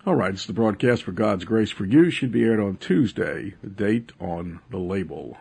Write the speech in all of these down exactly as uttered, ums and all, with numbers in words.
All right, it's the broadcast for God's Grace for You. Should be aired on Tuesday, the date on the label.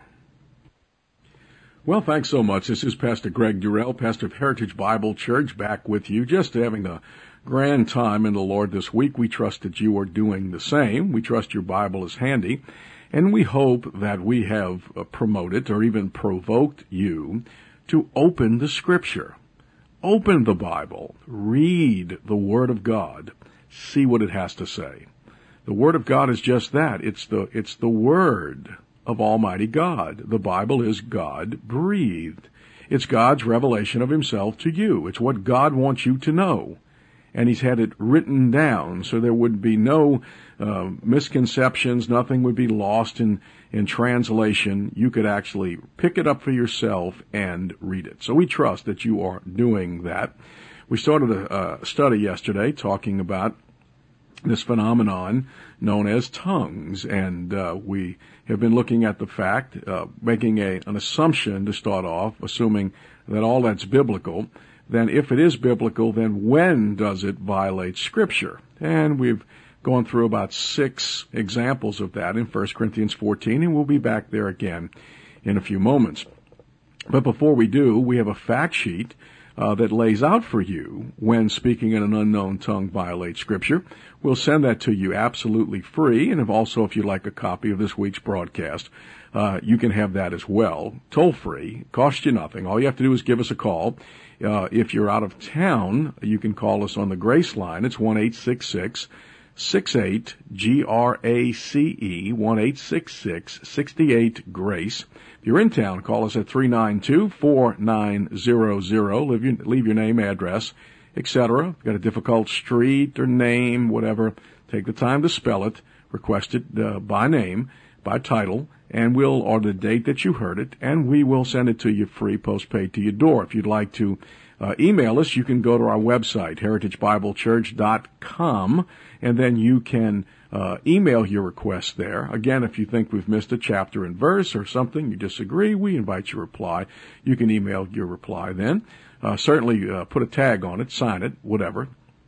Well, thanks so much. This is Pastor Greg Durrell, pastor of Heritage Bible Church, back with you, just having a grand time in the Lord this week. We trust that you are doing the same. We trust your Bible is handy, and we hope that we have promoted or even provoked you to open the Scripture. Open the Bible. Read the Word of God. See what it has to say. The Word of God is just that. It's the, it's the Word of Almighty God. The Bible is God-breathed. It's God's revelation of Himself to you. It's what God wants you to know. And He's had it written down so there would be no uh, misconceptions. Nothing would be lost in, in translation. You could actually pick it up for yourself and read it. So we trust that you are doing that. We started a, a study yesterday talking about this phenomenon known as tongues, and uh, we have been looking at the fact, uh, making a, an assumption to start off, assuming that all that's biblical. Then if it is biblical, then when does it violate Scripture? And we've gone through about six examples of that in First Corinthians fourteen, and we'll be back there again in a few moments. But before we do, we have a fact sheet Uh, that lays out for you when speaking in an unknown tongue violates Scripture. We'll send that to you absolutely free, and if also if you'd like a copy of this week's broadcast, uh, you can have that as well, toll free, costs you nothing. All you have to do is give us a call. Uh, if you're out of town, you can call us on the Grace line. It's one eight six six, six eight, G R A C E, one eight six six, six eight, GRACE. If you're in town, call us at three nine two, four nine zero zero. Leave your, leave your name, address, et cetera. If you've got a difficult street or name, whatever, take the time to spell it, request it uh, by name, by title, and we'll, or the date that you heard it, and we will send it to you free, postpaid to your door. If you'd like to uh, email us, you can go to our website, heritage bible church dot com, and then you can Uh, email your request there. Again, if you think we've missed a chapter and verse or something, you disagree, we invite your reply. You can email your reply then. Uh, certainly uh, put a tag on it, sign it, whatever,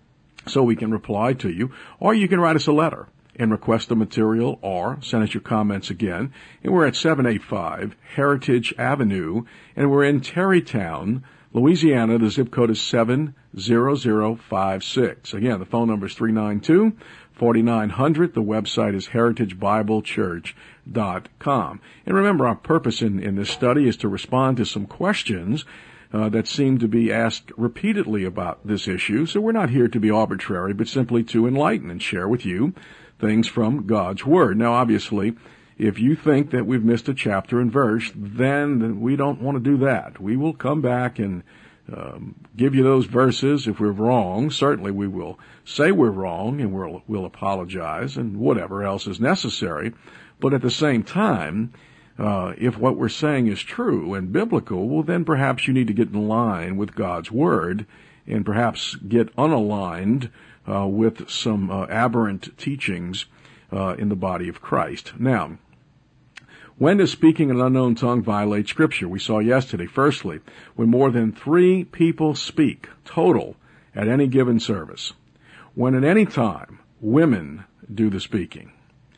so we can reply to you. Or you can write us a letter and request the material or send us your comments again. And we're at seven eighty-five Heritage Avenue, and we're in Terrytown, Louisiana. The zip code is seven zero zero five six. Again, the phone number is three nine two, four nine zero zero. The website is heritage bible church dot com. And remember, our purpose in, in this study is to respond to some questions uh, that seem to be asked repeatedly about this issue. So we're not here to be arbitrary, but simply to enlighten and share with you things from God's Word. Now, obviously, if you think that we've missed a chapter and verse, then we don't want to do that. We will come back and um, give you those verses. If we're wrong, certainly we will say we're wrong, and we'll, we'll apologize and whatever else is necessary. But at the same time, uh, if what we're saying is true and biblical, well, then perhaps you need to get in line with God's Word and perhaps get unaligned uh, with some uh, aberrant teachings uh, in the body of Christ. Now, when does speaking in an unknown tongue violate Scripture? We saw yesterday, firstly, when more than three people speak total at any given service. When at any time women do the speaking.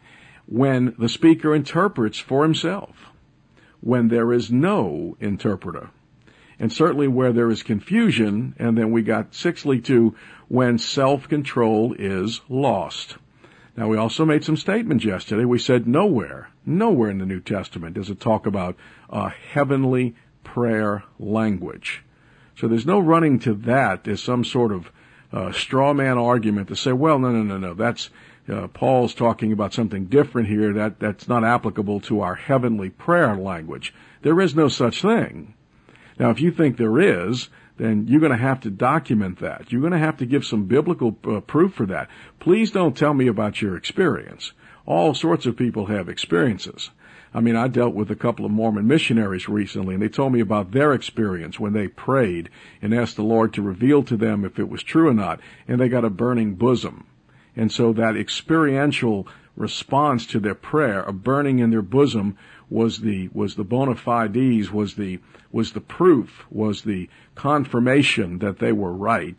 When the speaker interprets for himself. When there is no interpreter. And certainly where there is confusion. And then we got sixthly to when self-control is lost. Now, we also made some statements yesterday. We said nowhere, nowhere in the New Testament does it talk about a heavenly prayer language. So there's no running to that as some sort of uh, straw man argument to say, well, no, no, no, no, that's uh, Paul's talking about something different here. That that's not applicable to our heavenly prayer language. There is no such thing. Now, if you think there is, then you're going to have to document that. You're going to have to give some biblical uh, proof for that. Please don't tell me about your experience. All sorts of people have experiences. I mean, I dealt with a couple of Mormon missionaries recently, and they told me about their experience when they prayed and asked the Lord to reveal to them if it was true or not, and they got a burning bosom. And so that experiential response to their prayer, a burning in their bosom, was the was the bona fides, was the was the proof, was the confirmation that they were right,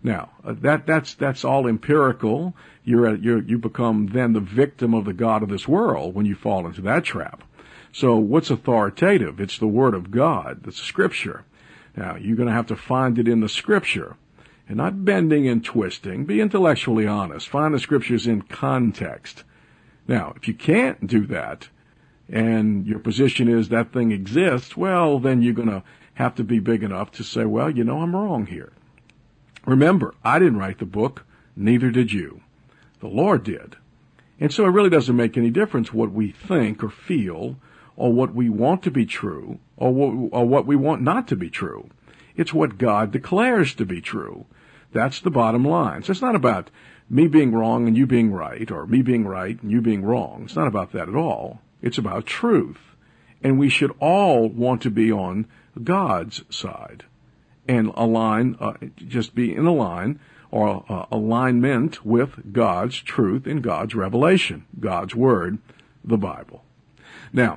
Now, uh, that, that's, that's all empirical. You're, a, you're, you become then the victim of the God of this world when you fall into that trap. So what's authoritative? It's the Word of God. That's Scripture. Now, you're going to have to find it in the Scripture. And not bending and twisting. Be intellectually honest. Find the Scriptures in context. Now, if you can't do that, and your position is that thing exists, well, then you're going to have to be big enough to say, well, you know, I'm wrong here. Remember, I didn't write the book, neither did you. The Lord did. And so it really doesn't make any difference what we think or feel, or what we want to be true, or what, or what we want not to be true. It's what God declares to be true. That's the bottom line. So it's not about me being wrong and you being right, or me being right and you being wrong. It's not about that at all. It's about truth. And we should all want to be on God's side and align, uh, just be in a line or uh, alignment with God's truth and God's revelation, God's Word, the Bible. Now,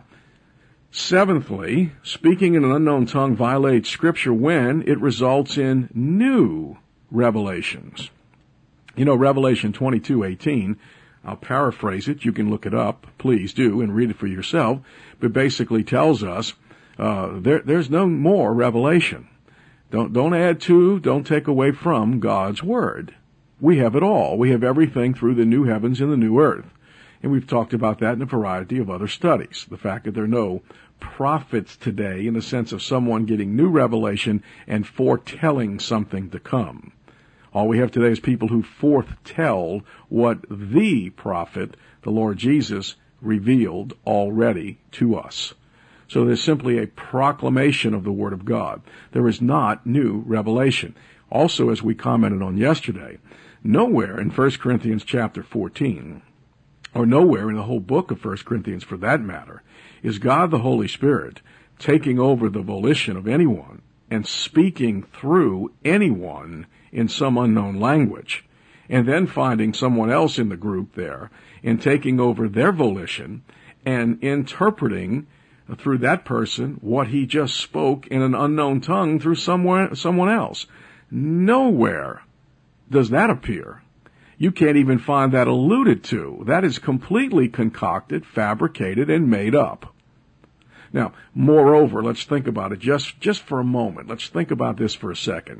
seventhly, speaking in an unknown tongue violates Scripture when it results in new revelations. You know, Revelation twenty-two eighteen, I'll paraphrase it. You can look it up. Please do and read it for yourself. But basically tells us uh, there, there's no more revelation. Don't, don't add to, don't take away from God's Word. We have it all. We have everything through the new heavens and the new earth. And we've talked about that in a variety of other studies. The fact that there are no prophets today in the sense of someone getting new revelation and foretelling something to come. All we have today is people who foretell what the prophet, the Lord Jesus, revealed already to us. So there's simply a proclamation of the Word of God. There is not new revelation. Also, as we commented on yesterday, nowhere in First Corinthians chapter fourteen, or nowhere in the whole book of First Corinthians for that matter, is God the Holy Spirit taking over the volition of anyone and speaking through anyone in some unknown language, and then finding someone else in the group there and taking over their volition and interpreting through that person what he just spoke in an unknown tongue through someone, someone else. Nowhere does that appear. You can't even find that alluded to. That is completely concocted, fabricated, and made up. Now, moreover, let's think about it just, just for a moment. Let's think about this for a second.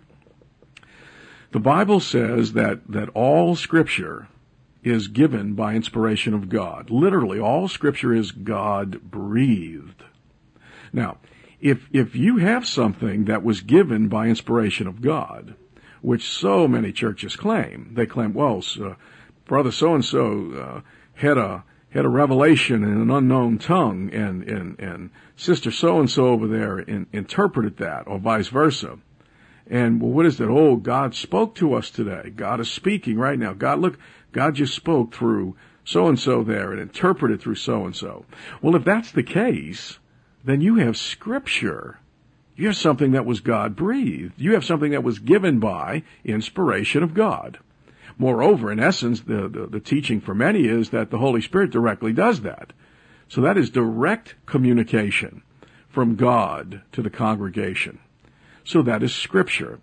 The Bible says that, that all Scripture is given by inspiration of God. Literally, all Scripture is God-breathed. Now, if, if you have something that was given by inspiration of God, which so many churches claim, they claim, well, uh, brother so-and-so uh, had a had a revelation in an unknown tongue, and, and, and sister so-and-so over there in, interpreted that, or vice versa. And, well, what is that? Oh, God spoke to us today. God is speaking right now. God, look, God just spoke through so-and-so there and interpreted through so-and-so. Well, if that's the case, then you have Scripture. You have something that was God-breathed. You have something that was given by inspiration of God. Moreover, in essence, the, the, the teaching for many is that the Holy Spirit directly does that. So that is direct communication from God to the congregation. So that is Scripture.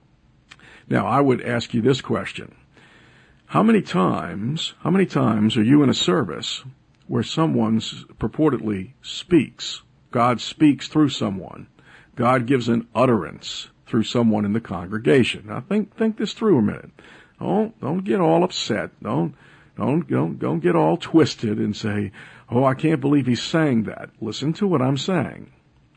Now, I would ask you this question. How many times, how many times are you in a service where someone purportedly speaks? God speaks through someone. God gives an utterance through someone in the congregation. Now, think, think this through a minute. Don't, don't get all upset. Don't, don't, don't, don't get all twisted and say, oh, I can't believe he's saying that. Listen to what I'm saying.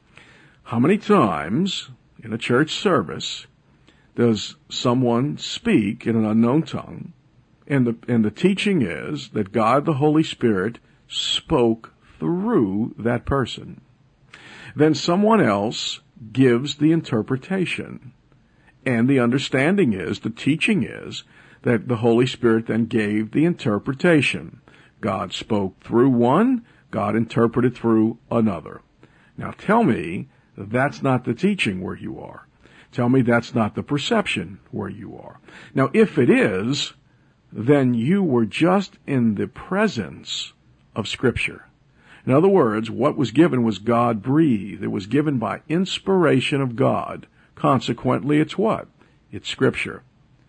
How many times in a church service does someone speak in an unknown tongue, and the, and the teaching is that God the Holy Spirit spoke through that person? Then someone else gives the interpretation. And the understanding is, the teaching is, that the Holy Spirit then gave the interpretation. God spoke through one, God interpreted through another. Now tell me that's not the teaching where you are. Tell me that's not the perception where you are. Now if it is, then you were just in the presence of Scripture. In other words, what was given was God-breathed. It was given by inspiration of God. Consequently, it's what? It's Scripture.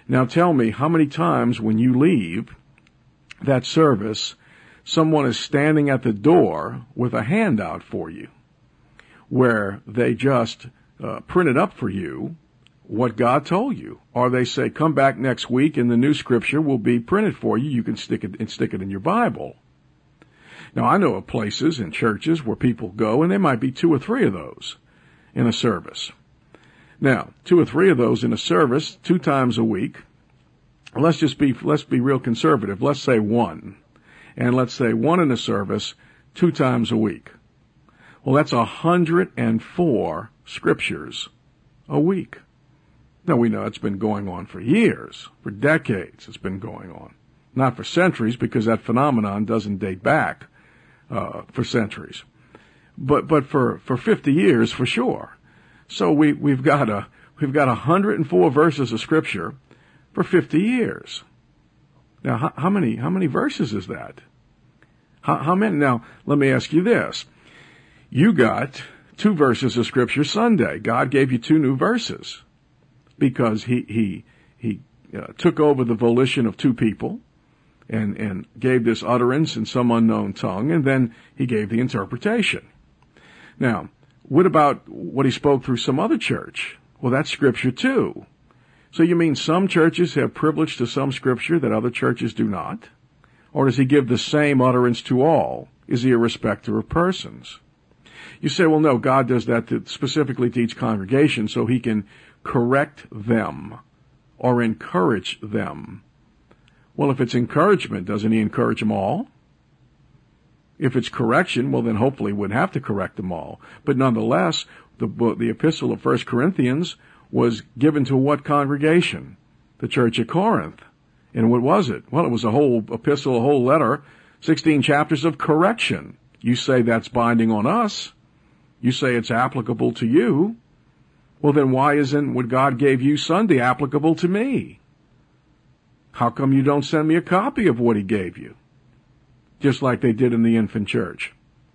Now tell me, how many times when you leave that service, someone is standing at the door with a handout for you, where they just uh, printed up for you what God told you, or they say, come back next week and the new scripture will be printed for you. You can stick it and stick it in your Bible. Now, I know of places and churches where people go, and there might be two or three of those in a service. Now, two or three of those in a service, two times a week. Let's just be, let's be real conservative. Let's say one. And let's say one in a service, two times a week. Well, that's one hundred four scriptures a week. Now, we know it's been going on for years, for decades it's been going on. Not for centuries, because that phenomenon doesn't date back uh, for centuries. But but for, for fifty years, for sure. So we, we've got a, we've got one hundred four verses of scripture for fifty years. Now, how, how many, how many verses is that? How, how many? Now, let me ask you this. You got two verses of scripture Sunday. God gave you two new verses because he, he, he uh, took over the volition of two people and, and gave this utterance in some unknown tongue, and then he gave the interpretation. Now, what about what he spoke through some other church? Well, that's scripture too. So you mean some churches have privilege to some scripture that other churches do not? Or does he give the same utterance to all? Is he a respecter of persons? You say, well, no, God does that to specifically to each congregation so he can correct them or encourage them. Well, if it's encouragement, doesn't he encourage them all? If it's correction, well, then hopefully he wouldn't have to correct them all. But nonetheless, the, the epistle of First Corinthians was given to what congregation? The church at Corinth. And what was it? Well, it was a whole epistle, a whole letter, sixteen chapters of correction. You say that's binding on us. You say it's applicable to you. Well, then why isn't what God gave you Sunday applicable to me? How come you don't send me a copy of what he gave you? Just like they did in the infant church.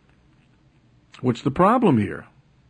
What's the problem here?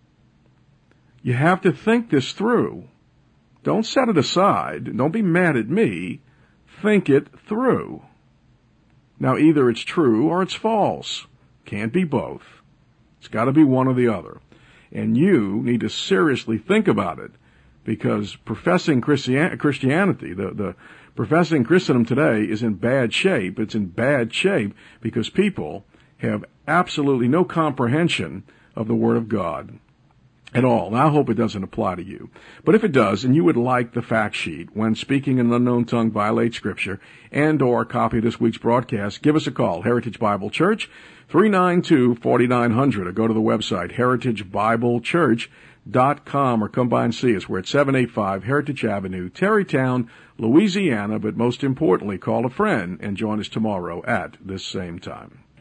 You have to think this through. Don't set it aside. Don't be mad at me. Think it through. Now, either it's true or it's false. Can't be both. It's got to be one or the other. And you need to seriously think about it, because professing Christian- Christianity, the, the professing Christendom today is in bad shape. It's in bad shape because people have absolutely no comprehension of the Word of God at all. And I hope it doesn't apply to you. But if it does, and you would like the fact sheet when speaking in an unknown tongue violates Scripture, and or a copy of this week's broadcast, give us a call. Heritage Bible Church, three nine two, four nine zero zero, or go to the website, heritage bible church dot com, or come by and see us. We're at seven eighty-five Heritage Avenue, Terrytown, Louisiana. But most importantly, call a friend and join us tomorrow at this same time.